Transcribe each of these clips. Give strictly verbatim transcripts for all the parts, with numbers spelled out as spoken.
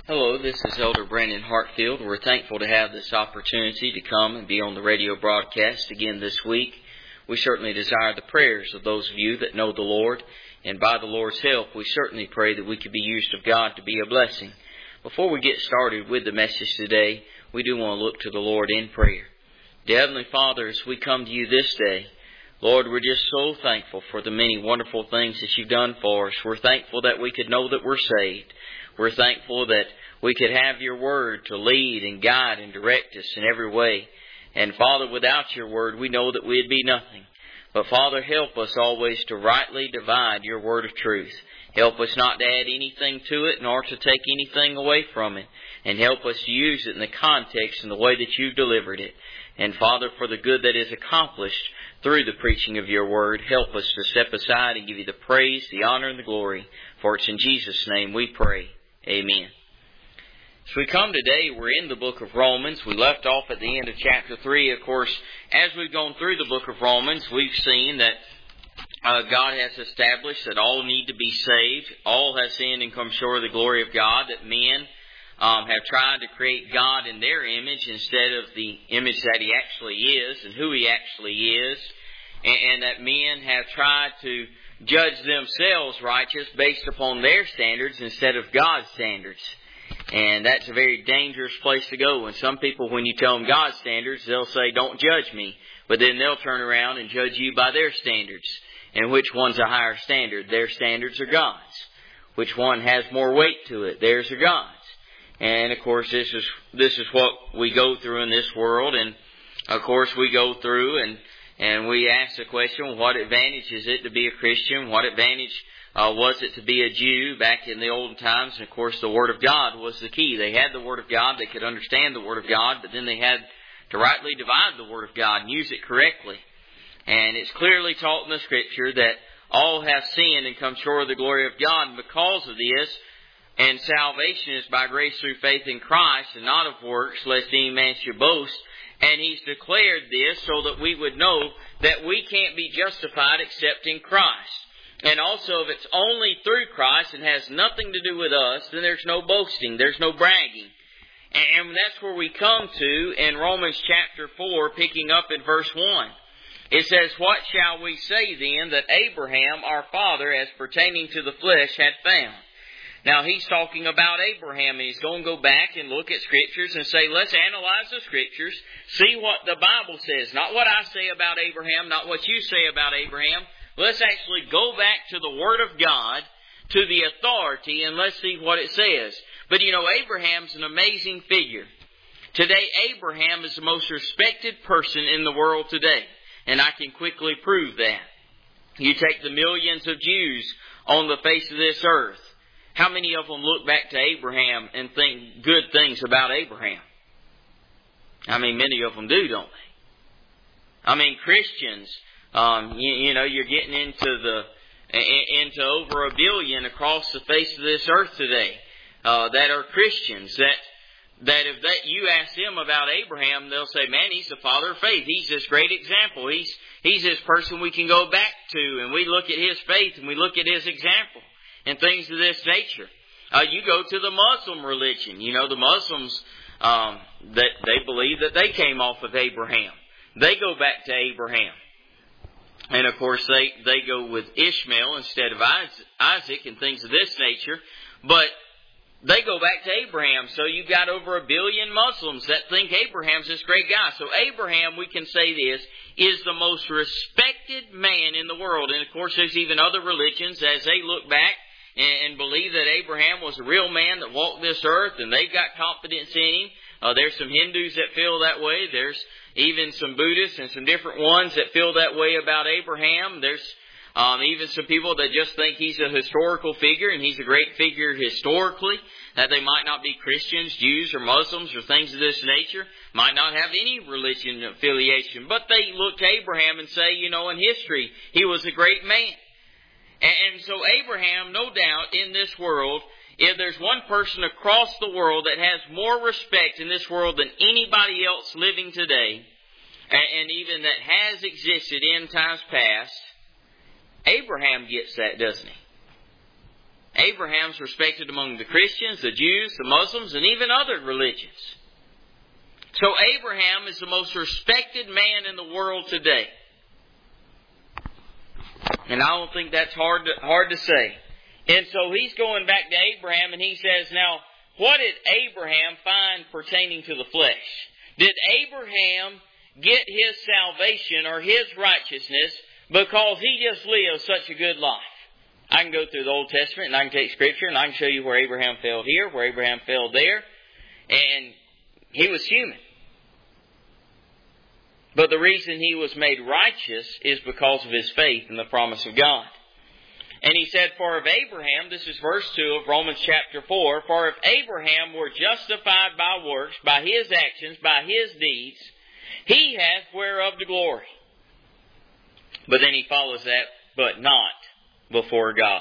Hello, this is Elder Brandon Hartfield. We're thankful to have this opportunity to come and be on the radio broadcast again this week. We certainly desire the prayers of those of you that know the Lord, and by the Lord's help, we certainly pray that we could be used of God to be a blessing. Before we get started with the message today, we do want to look to the Lord in prayer. Dear Heavenly Father, as we come to you this day, Lord, we're just so thankful for the many wonderful things that you've done for us. We're thankful that we could know that we're saved. We're thankful that we could have your word to lead and guide and direct us in every way. And Father, without your word, we know that we'd be nothing. But Father, help us always to rightly divide your word of truth. Help us not to add anything to it, nor to take anything away from it. And help us to use it in the context and the way that you've delivered it. And Father, for the good that is accomplished through the preaching of your word, help us to step aside and give you the praise, the honor, and the glory. For it's in Jesus' name we pray. Amen. As we come today, we're in the book of Romans. We left off at the end of chapter three. Of course, as we've gone through the book of Romans, we've seen that uh, God has established that all need to be saved. All have sinned and come short of the glory of God. That men um, have tried to create God in their image instead of the image that He actually is and who He actually is. And, and that men have tried to judge themselves righteous based upon their standards instead of God's standards. And that's a very dangerous place to go. And some people, when you tell them God's standards, they'll say, don't judge me. But then they'll turn around and judge you by their standards. And which one's a higher standard? Their standards are God's. Which one has more weight to it? Theirs are God's. And of course, this is this is what we go through in this world. And of course, we go through and And we ask the question, what advantage is it to be a Christian? What advantage uh, was it to be a Jew back in the old times? And of course, the Word of God was the key. They had the Word of God. They could understand the Word of God. But then they had to rightly divide the Word of God and use it correctly. And it's clearly taught in the Scripture that all have sinned and come short of the glory of God. And because of this, and salvation is by grace through faith in Christ and not of works, lest any man should boast. And He's declared this so that we would know that we can't be justified except in Christ. And also, if it's only through Christ and has nothing to do with us, then there's no boasting, there's no bragging. And that's where we come to in Romans chapter four, picking up in verse one. It says, what shall we say then that Abraham, our father, as pertaining to the flesh, had found? Now, he's talking about Abraham, and he's going to go back and look at Scriptures and say, let's analyze the Scriptures, see what the Bible says. Not what I say about Abraham, not what you say about Abraham. Let's actually go back to the Word of God, to the authority, and let's see what it says. But you know, Abraham's an amazing figure. Today, Abraham is the most respected person in the world today. And I can quickly prove that. You take the millions of Jews on the face of this earth. How many of them look back to Abraham and think good things about Abraham? I mean, many of them do, don't they? I mean, Christians, um, you, you know, you're getting into the into over a billion across the face of this earth today uh, that are Christians. That that if that you ask them about Abraham, they'll say, "Man, he's the father of faith. He's this great example. He's he's this person we can go back to, and we look at his faith and we look at his example." And things of this nature. Uh, you go to the Muslim religion. You know, the Muslims, um, that they believe that they came off of Abraham. They go back to Abraham. And of course, they, they go with Ishmael instead of Isaac and things of this nature. But they go back to Abraham. So you've got over a billion Muslims that think Abraham's this great guy. So Abraham, we can say this, is the most respected man in the world. And of course, there's even other religions as they look back and believe that Abraham was a real man that walked this earth, and they've got confidence in him. Uh, there's some Hindus that feel that way. There's even some Buddhists and some different ones that feel that way about Abraham. There's um, even some people that just think he's a historical figure, and he's a great figure historically, that they might not be Christians, Jews, or Muslims, or things of this nature, might not have any religion affiliation. But they look to Abraham and say, you know, in history, he was a great man. And so Abraham, no doubt, in this world, if there's one person across the world that has more respect in this world than anybody else living today, and even that has existed in times past, Abraham gets that, doesn't he? Abraham's respected among the Christians, the Jews, the Muslims, and even other religions. So Abraham is the most respected man in the world today. And I don't think that's hard to, hard to say. And so he's going back to Abraham and he says, now, what did Abraham find pertaining to the flesh? Did Abraham get his salvation or his righteousness because he just lived such a good life? I can go through the Old Testament and I can take Scripture and I can show you where Abraham failed here, where Abraham failed there. And he was human. But the reason he was made righteous is because of his faith in the promise of God. And he said, for if Abraham, this is verse two of Romans chapter four, for if Abraham were justified by works, by his actions, by his deeds, he hath whereof the glory. But then he follows that, but not before God.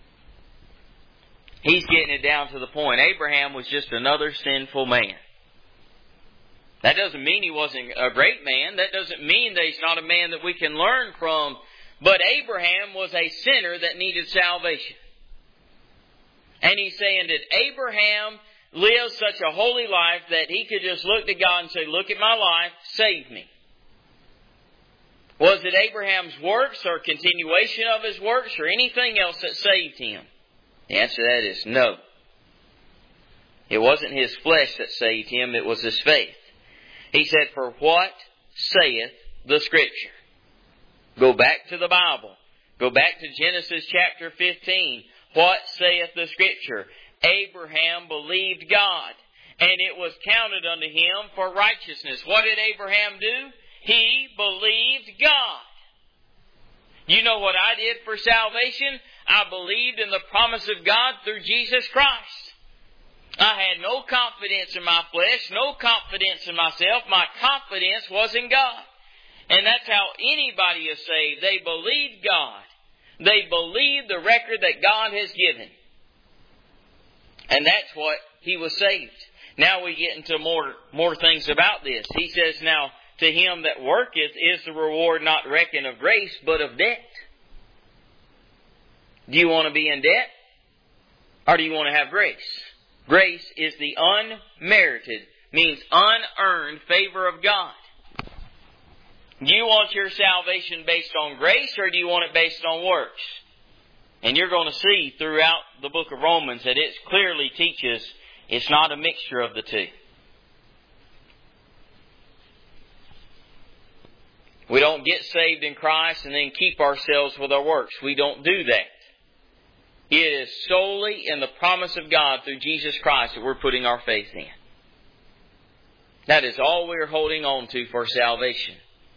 He's getting it down to the point. Abraham was just another sinful man. That doesn't mean he wasn't a great man. That doesn't mean that he's not a man that we can learn from. But Abraham was a sinner that needed salvation. And he's saying that Abraham lived such a holy life that he could just look to God and say, look at my life, save me. Was it Abraham's works or continuation of his works or anything else that saved him? The answer to that is no. It wasn't his flesh that saved him, it was his faith. He said, for what saith the Scripture? Go back to the Bible. Go back to Genesis chapter fifteen. What saith the Scripture? Abraham believed God, and it was counted unto him for righteousness. What did Abraham do? He believed God. You know what I did for salvation? I believed in the promise of God through Jesus Christ. I had no confidence in my flesh, no confidence in myself. My confidence was in God. And that's how anybody is saved. They believe God. They believe the record that God has given. And that's what he was saved. Now we get into more, more things about this. He says, now, to him that worketh is the reward not reckoned of grace, but of debt. Do you want to be in debt? Or do you want to have grace? Grace is the unmerited, means unearned favor of God. Do you want your salvation based on grace or do you want it based on works? And you're going to see throughout the book of Romans that it clearly teaches it's not a mixture of the two. We don't get saved in Christ and then keep ourselves with our works. We don't do that. It is solely in the promise of God through Jesus Christ that we're putting our faith in. That is all we're holding on to for salvation.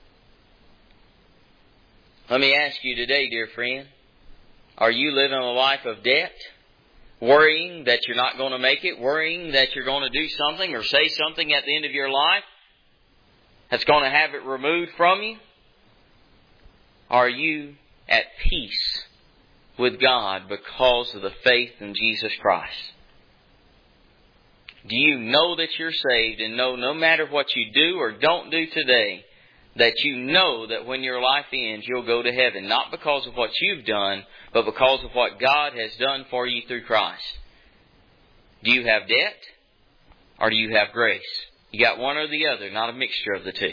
Let me ask you today, dear friend, are you living a life of debt? Worrying that you're not going to make it? Worrying that you're going to do something or say something at the end of your life that's going to have it removed from you? Are you at peace with God because of the faith in Jesus Christ? Do you know that you're saved and know no matter what you do or don't do today, that you know that when your life ends, you'll go to heaven, not because of what you've done, but because of what God has done for you through Christ? Do you have debt or do you have grace? You got one or the other, not a mixture of the two.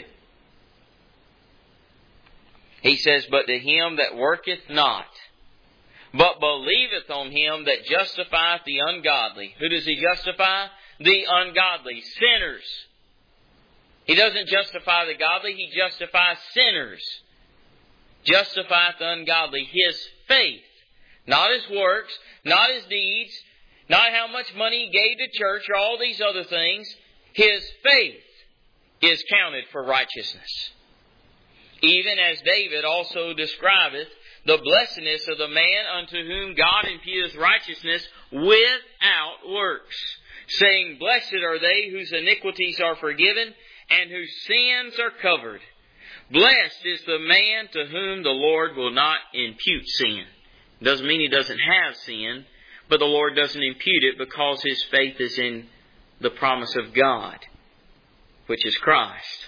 He says, but to him that worketh not, but believeth on him that justifieth the ungodly. Who does he justify? The ungodly, sinners. He doesn't justify the godly, he justifies sinners. Justifieth the ungodly. His faith, not his works, not his deeds, not how much money he gave to church or all these other things. His faith is counted for righteousness. Even as David also describeth the blessedness of the man unto whom God imputeth righteousness without works, saying, blessed are they whose iniquities are forgiven and whose sins are covered. Blessed is the man to whom the Lord will not impute sin. Doesn't mean he doesn't have sin, but the Lord doesn't impute it because his faith is in the promise of God, which is Christ,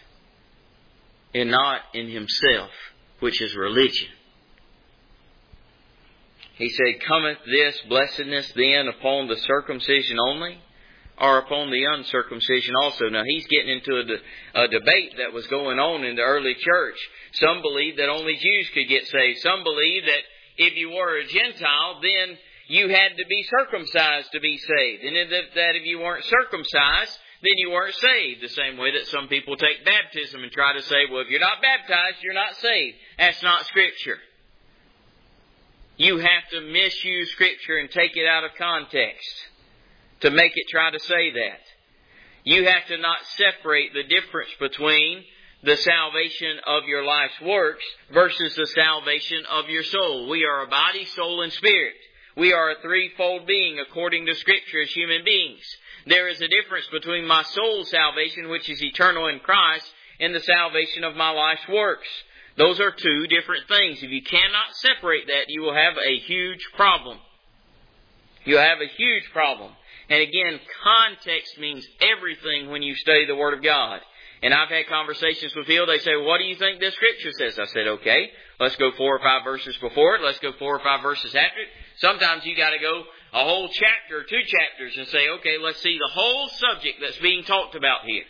and not in himself, which is religion. He said, cometh this blessedness then upon the circumcision only, or upon the uncircumcision also? Now, he's getting into a, de- a debate that was going on in the early church. Some believed that only Jews could get saved. Some believed that if you were a Gentile, then you had to be circumcised to be saved. And that if you weren't circumcised, then you weren't saved. The same way that some people take baptism and try to say, well, if you're not baptized, you're not saved. That's not Scripture. You have to misuse Scripture and take it out of context to make it try to say that. You have to not separate the difference between the salvation of your life's works versus the salvation of your soul. We are a body, soul, and spirit. We are a threefold being according to Scripture as human beings. There is a difference between my soul's salvation, which is eternal in Christ, and the salvation of my life's works. Those are two different things. If you cannot separate that, you will have a huge problem. You'll have a huge problem. And again, context means everything when you study the Word of God. And I've had conversations with people, they say, what do you think this Scripture says? I said, okay, let's go four or five verses before it. Let's go four or five verses after it. Sometimes you got to go a whole chapter or two chapters and say, okay, let's see the whole subject that's being talked about here.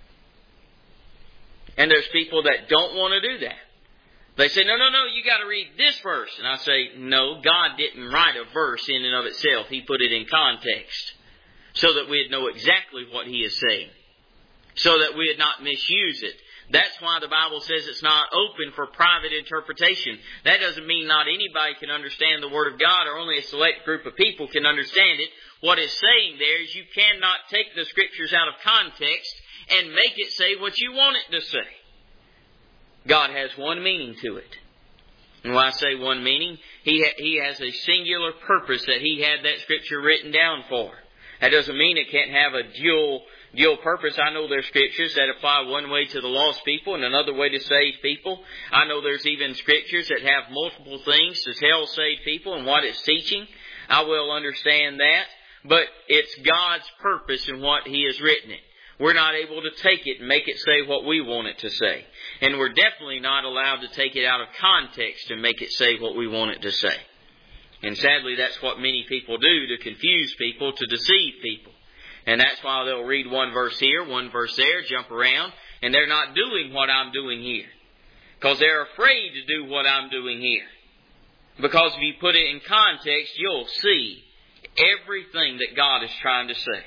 And there's people that don't want to do that. They say, no, no, no, you got to read this verse. And I say, no, God didn't write a verse in and of itself. He put it in context so that we'd know exactly what He is saying, so that we'd not misuse it. That's why the Bible says it's not open for private interpretation. That doesn't mean not anybody can understand the Word of God, or only a select group of people can understand it. What it's saying there is you cannot take the Scriptures out of context and make it say what you want it to say. God has one meaning to it. And when I say one meaning, He ha- He has a singular purpose that He had that Scripture written down for. That doesn't mean it can't have a dual dual purpose. I know there's Scriptures that apply one way to the lost people and another way to saved people. I know there's even Scriptures that have multiple things to tell saved people and what it's teaching. I will understand that. But it's God's purpose in what He has written it. We're not able to take it and make it say what we want it to say. And we're definitely not allowed to take it out of context and make it say what we want it to say. And sadly, that's what many people do to confuse people, to deceive people. And that's why they'll read one verse here, one verse there, jump around, and they're not doing what I'm doing here. Because they're afraid to do what I'm doing here. Because if you put it in context, you'll see everything that God is trying to say.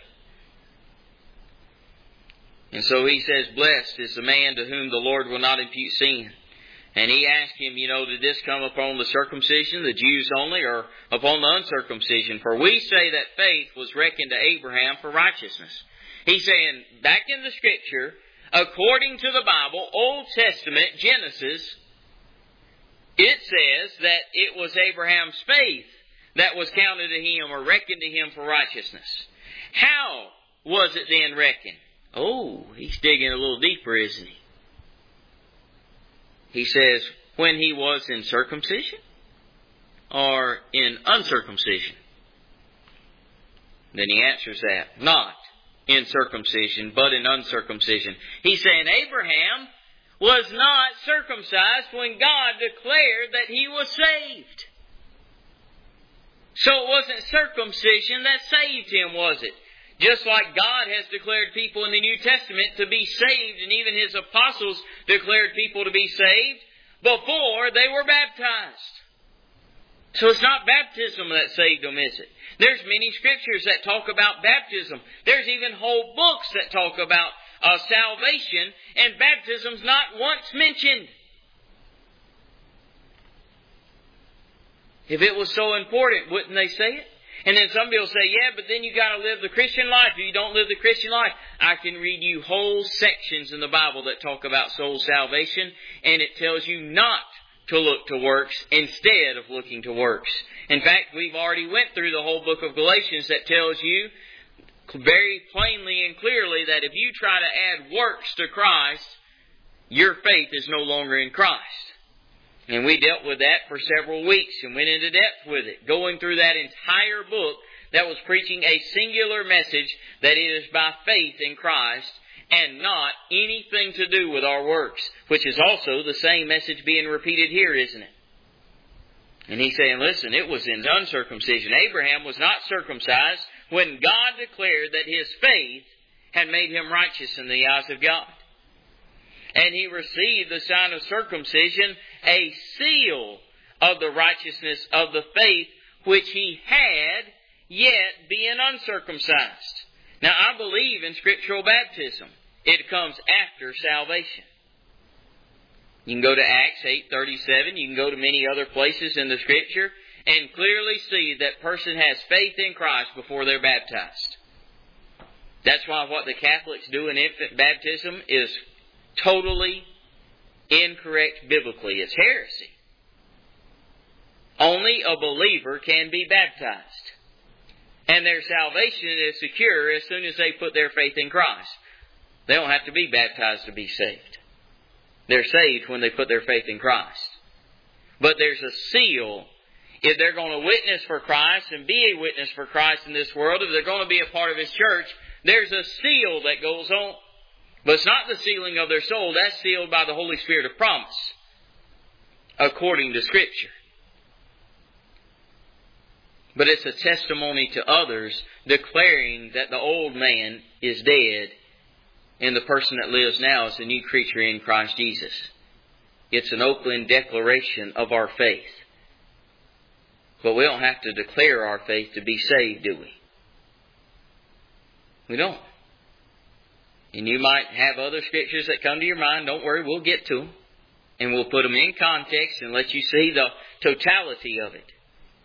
And so he says, blessed is the man to whom the Lord will not impute sin. And he asked him, you know, did this come upon the circumcision, the Jews only, or upon the uncircumcision? For we say that faith was reckoned to Abraham for righteousness. He's saying, back in the Scripture, according to the Bible, Old Testament, Genesis, it says that it was Abraham's faith that was counted to him or reckoned to him for righteousness. How was it then reckoned? Oh, he's digging a little deeper, isn't he? He says, when he was in circumcision or in uncircumcision? Then he answers that, not in circumcision, but in uncircumcision. He's saying Abraham was not circumcised when God declared that he was saved. So it wasn't circumcision that saved him, was it? Just like God has declared people in the New Testament to be saved, and even His apostles declared people to be saved before they were baptized. So it's not baptism that saved them, is it? There's many Scriptures that talk about baptism. There's even whole books that talk about uh, salvation, and baptism's not once mentioned. If it was so important, wouldn't they say it? And then some people say, yeah, but then you got to live the Christian life. If you don't live the Christian life, I can read you whole sections in the Bible that talk about soul salvation, and it tells you not to look to works instead of looking to works. In fact, we've already went through the whole book of Galatians that tells you very plainly and clearly that if you try to add works to Christ, your faith is no longer in Christ. And we dealt with that for several weeks and went into depth with it, going through that entire book that was preaching a singular message that it is by faith in Christ and not anything to do with our works, which is also the same message being repeated here, isn't it? And he's saying, listen, it was in uncircumcision. Abraham was not circumcised when God declared that his faith had made him righteous in the eyes of God. And he received the sign of circumcision, a seal of the righteousness of the faith which he had, yet being uncircumcised. Now, I believe in scriptural baptism. It comes after salvation. You can go to Acts eight thirty-seven. You can go to many other places in the Scripture and clearly see that person has faith in Christ before they're baptized. That's why what the Catholics do in infant baptism is totally incorrect biblically. It's heresy. Only a believer can be baptized. And their salvation is secure as soon as they put their faith in Christ. They don't have to be baptized to be saved. They're saved when they put their faith in Christ. But there's a seal. If they're going to witness for Christ and be a witness for Christ in this world, if they're going to be a part of His church, there's a seal that goes on. But it's not the sealing of their soul. That's sealed by the Holy Spirit of promise, according to Scripture. But it's a testimony to others declaring that the old man is dead and the person that lives now is a new creature in Christ Jesus. It's an open declaration of our faith. But we don't have to declare our faith to be saved, do we? We don't. And you might have other scriptures that come to your mind. Don't worry, we'll get to them. And we'll put them in context and let you see the totality of it.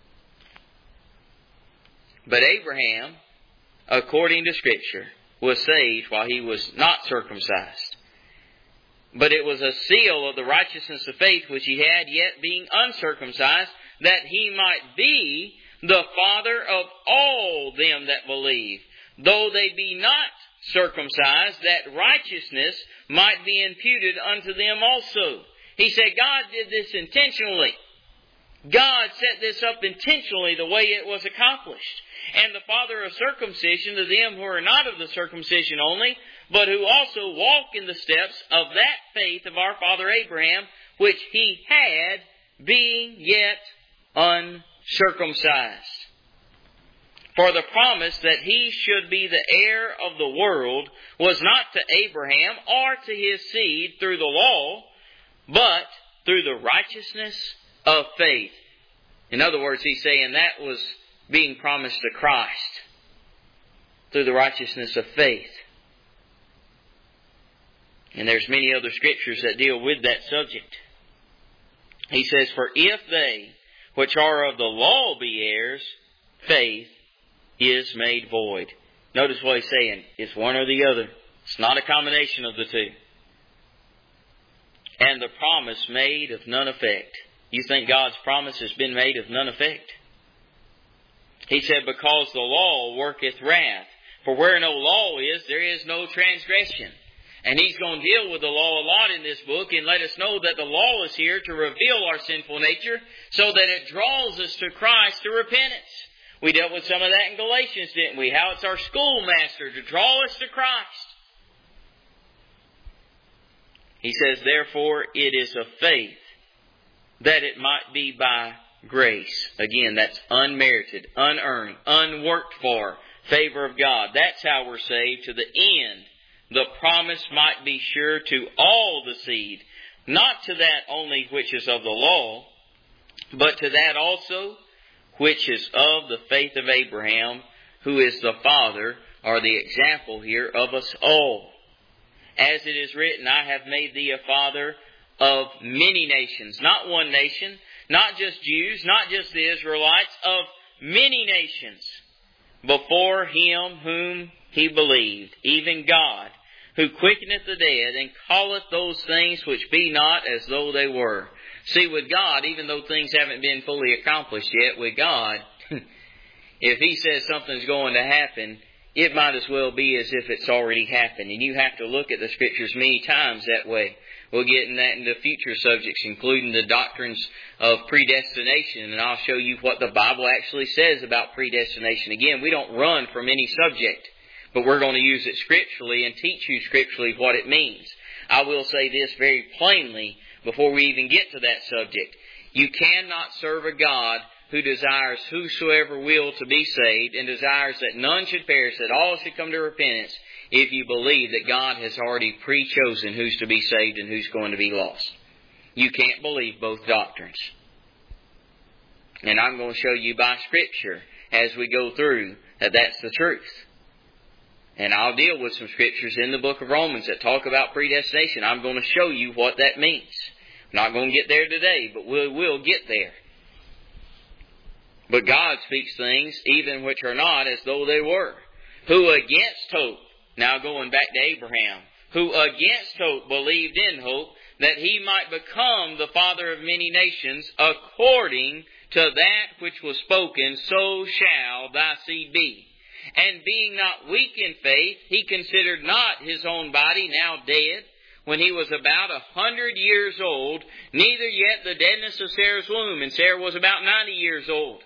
But Abraham, according to Scripture, was saved while he was not circumcised. But it was a seal of the righteousness of faith which he had, yet being uncircumcised, that he might be the father of all them that believe, though they be not circumcised, that righteousness might be imputed unto them also. He said God did this intentionally. God set this up intentionally the way it was accomplished. And the father of circumcision to them who are not of the circumcision only, but who also walk in the steps of that faith of our father Abraham, which he had, being yet uncircumcised. For the promise that he should be the heir of the world was not to Abraham or to his seed through the law, but through the righteousness of faith. In other words, he's saying that was being promised to Christ through the righteousness of faith. And there's many other scriptures that deal with that subject. He says, for if they which are of the law be heirs, faith is made void. Notice what he's saying. It's one or the other. It's not a combination of the two. And the promise made of none effect. You think God's promise has been made of none effect? He said, because the law worketh wrath. For where no law is, there is no transgression. And he's going to deal with the law a lot in this book and let us know that the law is here to reveal our sinful nature so that it draws us to Christ to repentance. We dealt with some of that in Galatians, didn't we? How it's our schoolmaster to draw us to Christ. He says, therefore, it is of faith, that it might be by grace. Again, that's unmerited, unearned, unworked for favor of God. That's how we're saved, to the end the promise might be sure to all the seed, not to that only which is of the law, but to that also which is of the faith of Abraham, who is the father, or the example here, of us all. As it is written, I have made thee a father of many nations. Not one nation, not just Jews, not just the Israelites, of many nations. Before him whom he believed, even God, who quickeneth the dead, and calleth those things which be not as though they were. See, with God, even though things haven't been fully accomplished yet, with God, if He says something's going to happen, it might as well be as if it's already happened. And you have to look at the Scriptures many times that way. We'll get in that into future subjects, including the doctrines of predestination. And I'll show you what the Bible actually says about predestination. Again, we don't run from any subject, but we're going to use it scripturally and teach you scripturally what it means. I will say this very plainly before we even get to that subject. You cannot serve a God who desires whosoever will to be saved and desires that none should perish, that all should come to repentance, if you believe that God has already pre-chosen who's to be saved and who's going to be lost. You can't believe both doctrines. And I'm going to show you by Scripture as we go through that that's the truth. And I'll deal with some Scriptures in the book of Romans that talk about predestination. I'm going to show you what that means. I'm not going to get there today, but we will get there. But God speaks things, even which are not, as though they were. Who against hope, now going back to Abraham, who against hope believed in hope, that he might become the father of many nations, according to that which was spoken, so shall thy seed be. And being not weak in faith, he considered not his own body now dead, when he was about a hundred years old, neither yet the deadness of Sarah's womb. And Sarah was about ninety years old.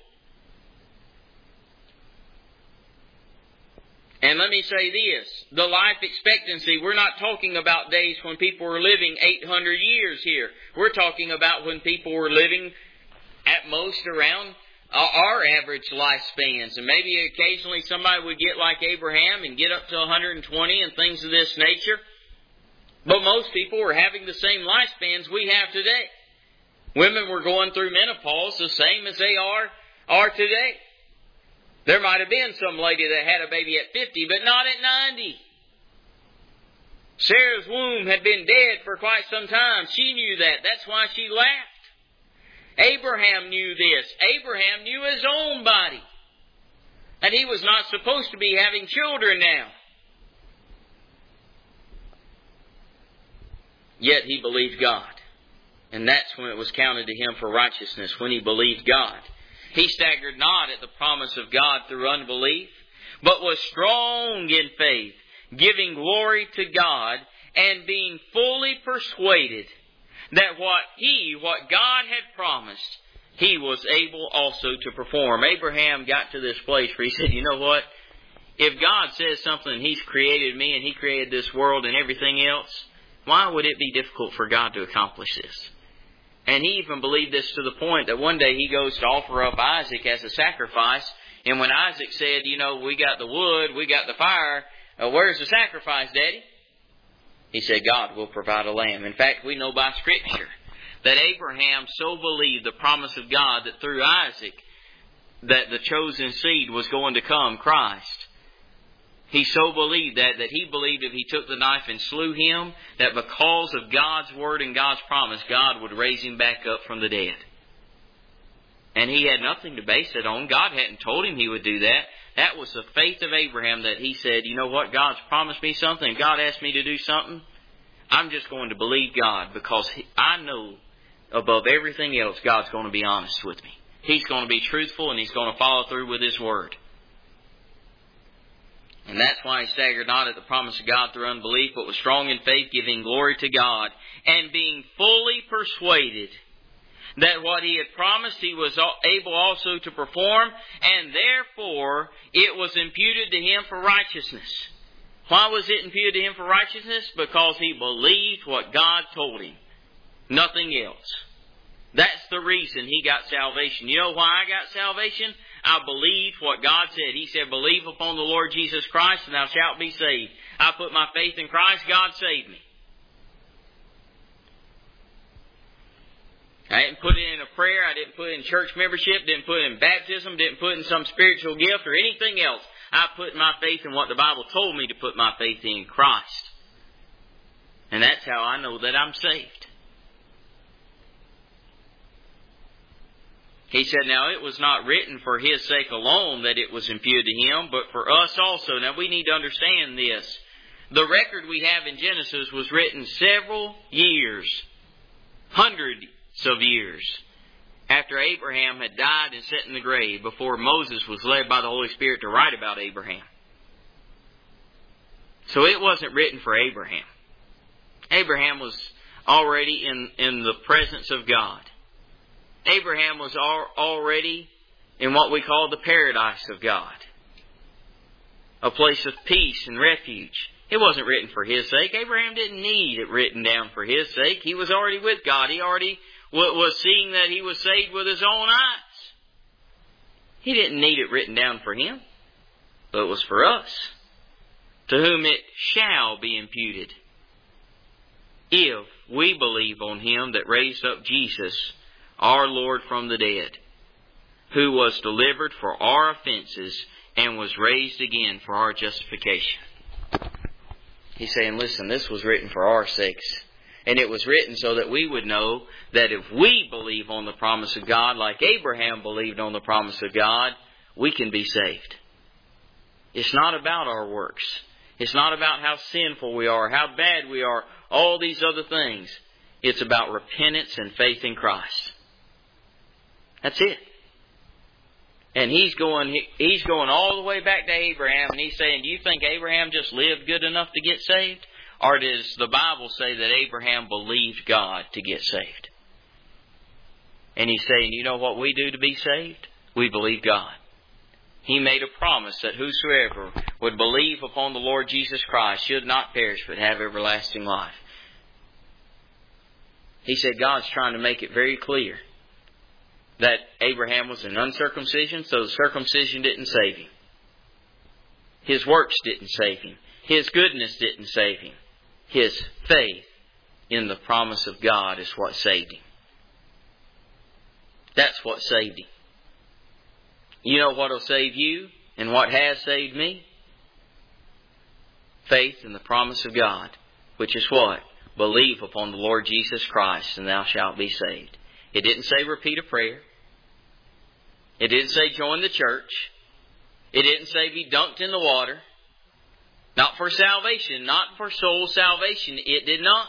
And let me say this, the life expectancy, we're not talking about days when people were living eight hundred years here. We're talking about when people were living at most around our average lifespans. And maybe occasionally somebody would get like Abraham and get up to one hundred twenty and things of this nature. But most people were having the same lifespans we have today. Women were going through menopause the same as they are, are today. There might have been some lady that had a baby at fifty, but not at ninety. Sarah's womb had been dead for quite some time. She knew that. That's why she laughed. Abraham knew this. Abraham knew his own body. And he was not supposed to be having children now. Yet he believed God. And that's when it was counted to him for righteousness, when he believed God. He staggered not at the promise of God through unbelief, but was strong in faith, giving glory to God, and being fully persuaded that what he, what God had promised, he was able also to perform. Abraham got to this place where he said, you know what? If God says something, He's created me and He created this world and everything else, why would it be difficult for God to accomplish this? And he even believed this to the point that one day he goes to offer up Isaac as a sacrifice. And when Isaac said, you know, we got the wood, we got the fire, uh, where's the sacrifice, Daddy? He said, God will provide a lamb. In fact, we know by Scripture that Abraham so believed the promise of God that through Isaac, that the chosen seed was going to come, Christ. He so believed that, that he believed if he took the knife and slew him, that because of God's word and God's promise, God would raise him back up from the dead. And he had nothing to base it on. God hadn't told him he would do that. That was the faith of Abraham that he said, you know what, God's promised me something, and God asked me to do something. I'm just going to believe God because I know above everything else, God's going to be honest with me. He's going to be truthful and He's going to follow through with His word. And that's why he staggered not at the promise of God through unbelief, but was strong in faith, giving glory to God, and being fully persuaded that what he had promised he was able also to perform, and therefore it was imputed to him for righteousness. Why was it imputed to him for righteousness? Because he believed what God told him. Nothing else. That's the reason he got salvation. You know why I got salvation? I believed what God said. He said, believe upon the Lord Jesus Christ and thou shalt be saved. I put my faith in Christ, God saved me. I didn't put it in a prayer, I didn't put it in church membership, didn't put it in baptism, didn't put it in some spiritual gift or anything else. I put my faith in what the Bible told me to put my faith in, Christ. And that's how I know that I'm saved. He said, now it was not written for his sake alone that it was imputed to him, but for us also. Now we need to understand this. The record we have in Genesis was written several years, hundreds of years, after Abraham had died and sat in the grave, before Moses was led by the Holy Spirit to write about Abraham. So it wasn't written for Abraham. Abraham was already in, in the presence of God. Abraham was already in what we call the paradise of God. A place of peace and refuge. It wasn't written for his sake. Abraham didn't need it written down for his sake. He was already with God. He already was seeing that he was saved with his own eyes. He didn't need it written down for him, but it was for us, to whom it shall be imputed, if we believe on Him that raised up Jesus, our Lord, from the dead, who was delivered for our offenses and was raised again for our justification. He's saying, listen, this was written for our sakes. And it was written so that we would know that if we believe on the promise of God, like Abraham believed on the promise of God, we can be saved. It's not about our works. It's not about how sinful we are, how bad we are, all these other things. It's about repentance and faith in Christ. That's it. And he's going, he's going all the way back to Abraham, and he's saying, do you think Abraham just lived good enough to get saved? Or does the Bible say that Abraham believed God to get saved? And he's saying, you know what we do to be saved? We believe God. He made a promise that whosoever would believe upon the Lord Jesus Christ should not perish but have everlasting life. He said God's trying to make it very clear that Abraham was an uncircumcision, so the circumcision didn't save him. His works didn't save him. His goodness didn't save him. His faith in the promise of God is what saved him. That's what saved him. You know what will save you and what has saved me? Faith in the promise of God, which is what? Believe upon the Lord Jesus Christ and thou shalt be saved. It didn't say repeat a prayer. It didn't say join the church. It didn't say be dunked in the water. Not for salvation, not for soul salvation. It did not.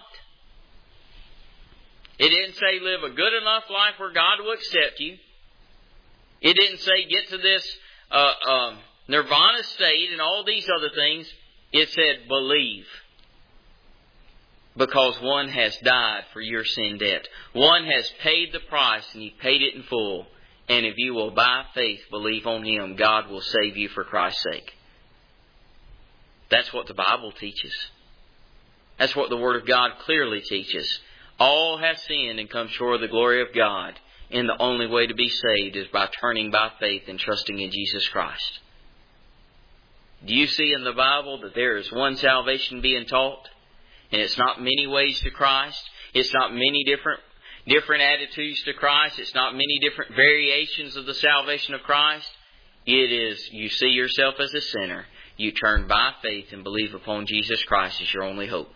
It didn't say live a good enough life where God will accept you. It didn't say get to this uh, um, nirvana state and all these other things. It said believe. Because one has died for your sin debt. One has paid the price and He paid it in full. And if you will by faith believe on Him, God will save you for Christ's sake. That's what the Bible teaches. That's what the Word of God clearly teaches. All have sinned and come short of the glory of God. And the only way to be saved is by turning by faith and trusting in Jesus Christ. Do you see in the Bible that there is one salvation being taught? And it's not many ways to Christ. It's not many different different attitudes to Christ. It's not many different variations of the salvation of Christ. It is you see yourself as a sinner. You turn by faith and believe upon Jesus Christ as your only hope.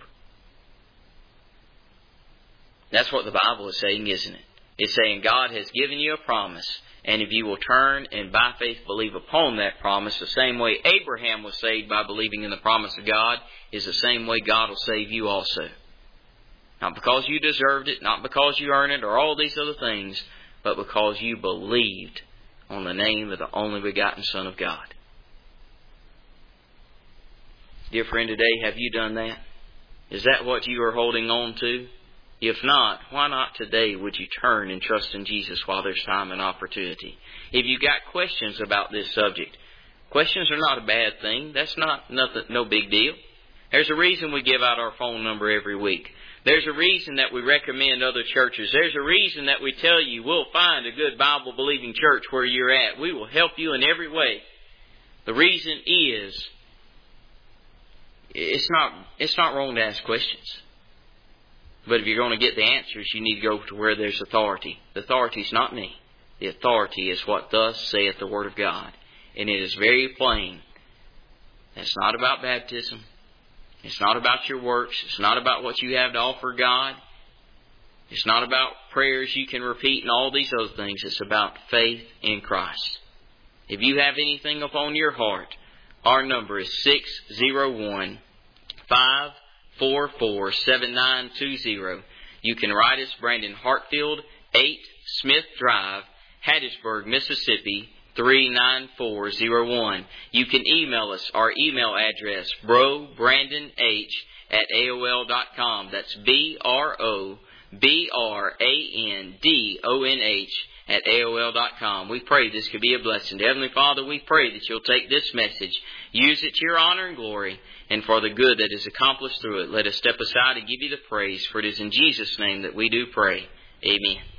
That's what the Bible is saying, isn't it? It's saying God has given you a promise. And if you will turn and by faith believe upon that promise, the same way Abraham was saved by believing in the promise of God, is the same way God will save you also. Not because you deserved it, not because you earned it, or all these other things, but because you believed on the name of the only begotten Son of God. Dear friend, today, have you done that? Is that what you are holding on to? If not, why not today would you turn and trust in Jesus while there's time and opportunity? If you've got questions about this subject, questions are not a bad thing. That's not nothing, no big deal. There's a reason we give out our phone number every week. There's a reason that we recommend other churches. There's a reason that we tell you we'll find a good Bible-believing church where you're at. We will help you in every way. The reason is, it's not, it's not wrong to ask questions. But if you're going to get the answers, you need to go to where there's authority. The authority is not me. The authority is what thus saith the Word of God. And it is very plain. It's not about baptism. It's not about your works. It's not about what you have to offer God. It's not about prayers you can repeat and all these other things. It's about faith in Christ. If you have anything upon your heart, our number is six zero one, five four four, seven nine two zero. You can write us Brandon Hartfield, eight Smith Drive, Hattiesburg, Mississippi, three nine four zero one. You can email us. Our email address, brobrandonh at A O L dot com. That's B R O B R A N D O N H at A O L dot com. We pray this could be a blessing. Heavenly Father, we pray that you'll take this message, use it to your honor and glory, and for the good that is accomplished through it. Let us step aside and give you the praise, for it is in Jesus' name that we do pray. Amen.